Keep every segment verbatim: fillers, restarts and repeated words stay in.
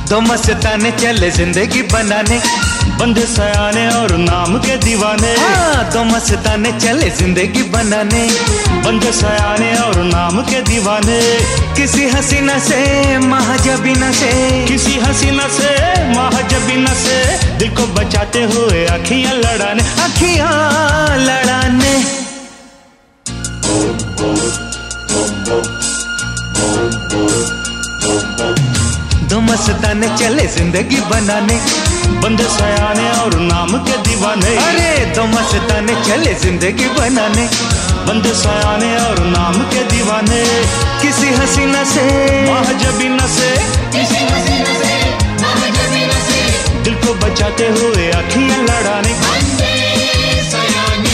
दो मस्ताने चले जिंदगी बनाने, बंदे सयाने और नाम के दीवाने। हाँ, दो मस्ताने चले जिंदगी बनाने, बंदे सयाने और नाम के दीवाने। किसी हसीना से महाजबीना से, किसी हसीना से महाजबीना से, दिल को बचाते हुए अखियां लड़ाने, अखियां लड़ाने। दो मस्ताने चले जिंदगी बनाने, बंदे सयाने और नाम के दीवाने। अरे दो मस्ताने चले जिंदगी बनाने, बंदे सयाने और नाम के दीवाने। किसी हसीना से महाजबीना से, किसी हसीना से महाजबीना से, दिल को बचाते हुए अखियां लड़ाने। बंदे सयाने।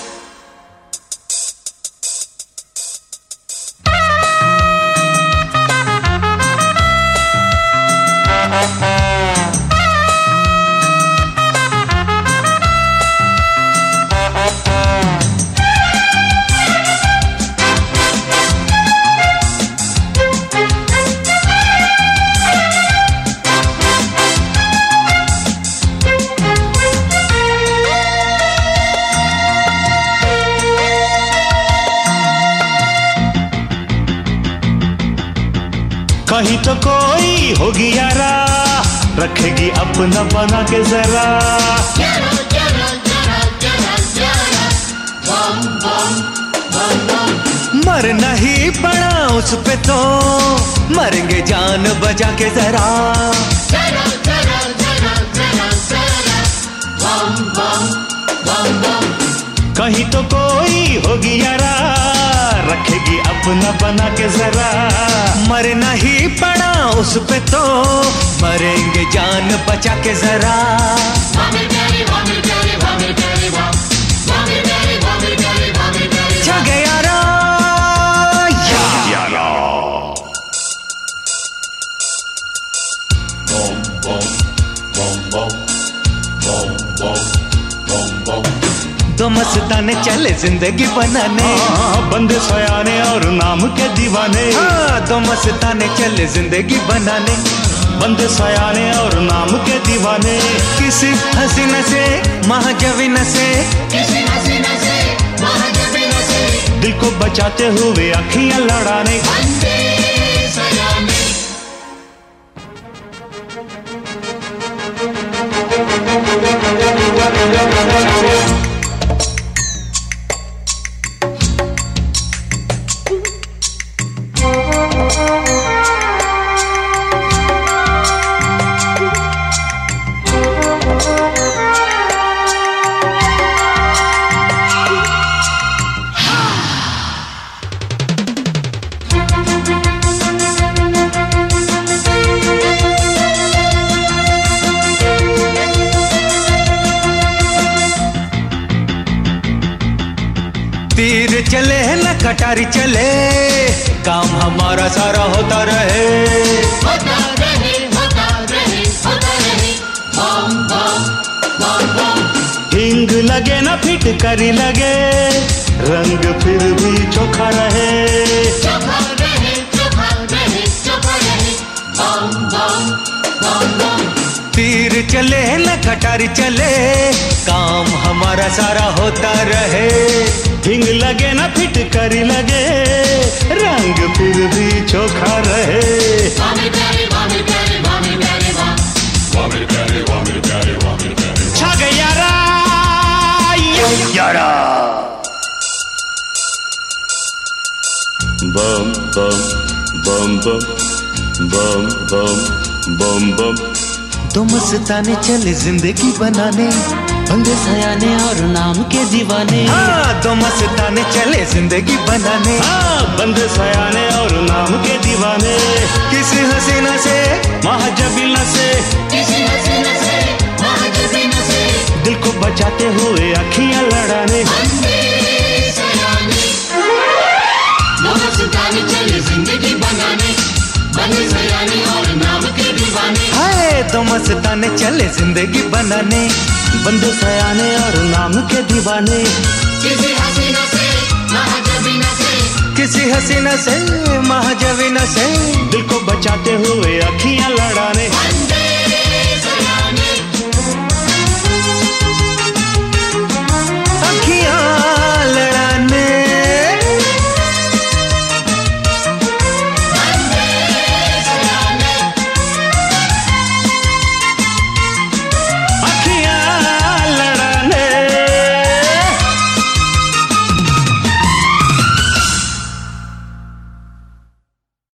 कहीं तो कोई होगी यारा, रखेगी अपना बना के जरा। जरा जरा जरा जरा जरा, बम बम बम बम। मर नहीं पड़ा उस पे तो, मरेंगे जान बजा के जरा। जरा जरा जरा जरा जरा, बम बम बम बम। कहीं तो कोई होगी यारा, रखेगी अपना बना के जरा। मर नहीं पड़ा उस पे तो, मरेंगे जान बचा के जरा। वामी प्यारी वामी प्यारी वामी प्यारी वाम, वामी प्यारी वामी प्यारी वामी प्यारी। छा गया रा या यारा। बम बम बम बम बम बम बम बम। दो मस्ताने चले जिंदगी बनाने, हाँ, बंदे सयाने और नाम के दीवाने। हाँ, दो मस्ताने चले जिंदगी बनाने, बंदे सयाने और नाम के दीवाने। किसी हसीना से महाजबीना से, किसी हसीना से महाजबीना से, दिल को बचाते हुए अखियां लड़ाने। बंदे सयाने। तीर चले न कटारी चले, काम हमारा सारा होता रहे। होता रहे होता रहे होता रहे, बम बम बम बम। हिंग लगे ना फिटकरी लगे, रंग फिर भी चोखा रहे। चोखा रहे चोखा रहे चोखा रहे, बम बम बम बम। तीर चले न कटारी चले, काम हमारा सारा होता रहे। हिंग लगे ना फिटकरी लगे, रंग फिर भी चोखा रहे। वामी प्यारी वामी प्यारी वामी प्यारी वाम, वामी प्यारी वामी प्यारी वामी प्यारी। छा गया रा यारा। बम बम बम बम बम बम बम बम। दो मस्ताने चले जिंदगी बनाने, बंदे सयाने और नाम के दीवाने। हाँ, दो मस्ताने चले जिंदगी बनाने, हाँ, बंदे सयाने और नाम के दीवाने। किसी हसीना से महाजबीना से, किसी हसीना से महाजबीना से, दिल को बचाते हुए अखियां लड़ाने। बंदे सयाने। दो मस्ताने चले जिंदगी बनाने, बंदे सयाने और नाम के दीवाने। हाय, दो मस्ताने चले जिंदगी बनाने, बंदे सयाने और नाम के दीवाने। किसी हसीना से महाजबीना से, किसी हसीना से महाजबीना से, दिल को